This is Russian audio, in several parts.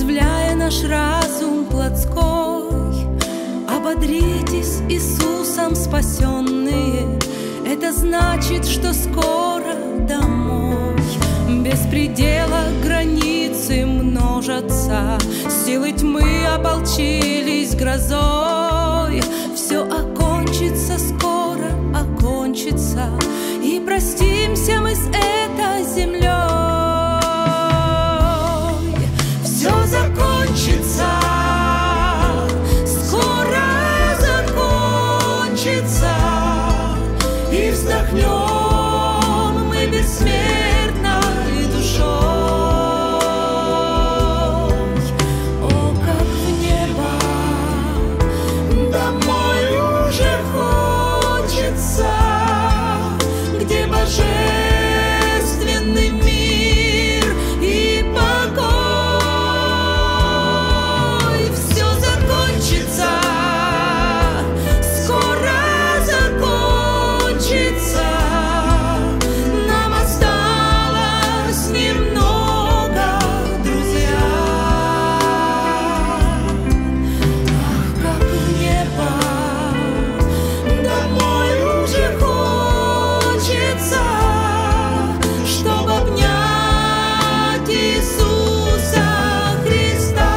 отрезвляя наш разум плотской. Ободритесь, Иисусом спасенные, это значит, что скоро домой. Без предела границы множатся, силы тьмы ополчились грозой. Все окончится, скоро окончится, и простимся мы с этой землей. Все закончится, скоро закончится, и вздохнем мы бессмертной душой. О, как в небо домой уже хочется, где божественный мир и покой. Все закончится, скоро закончится, нам осталось немного, друзья. Ах, как в небо домой уже хочется, чтобы обнять Иисуса Христа.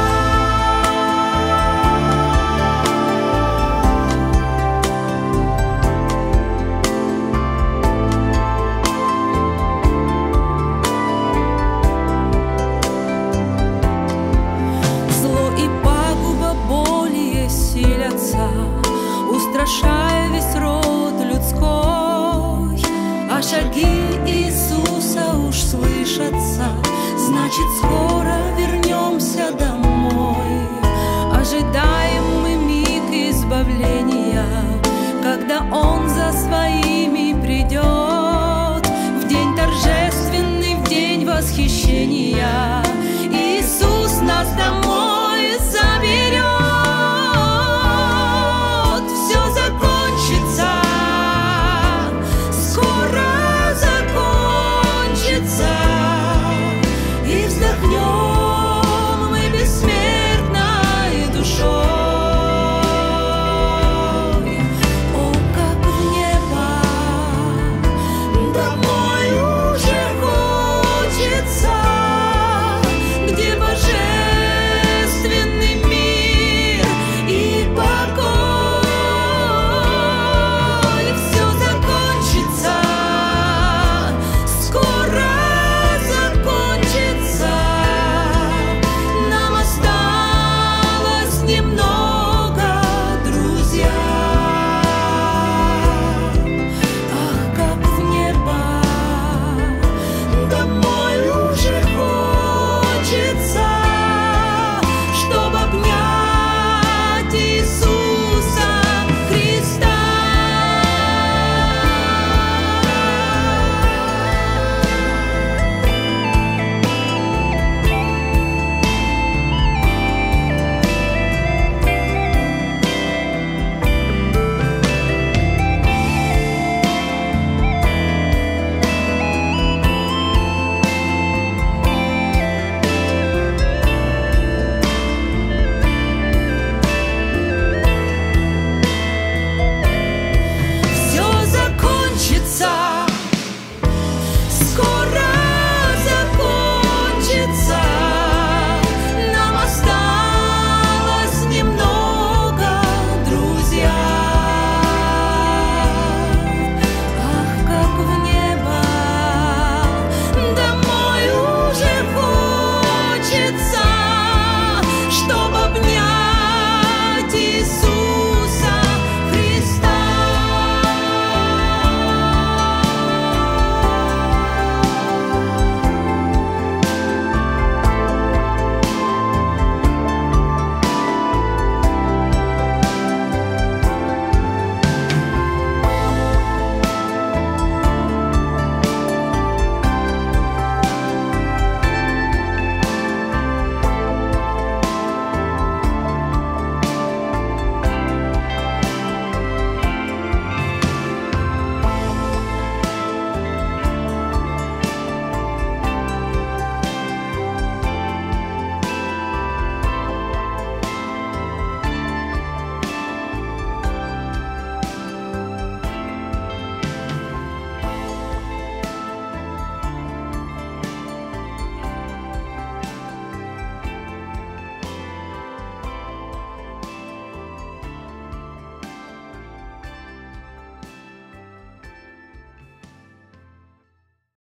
Зло и пагуба более силятся, устрашая весь род людской. А шаги Иисуса уж слышатся, значит, скоро вернемся домой. Ожидаем мы миг избавления, когда Он за своими придет.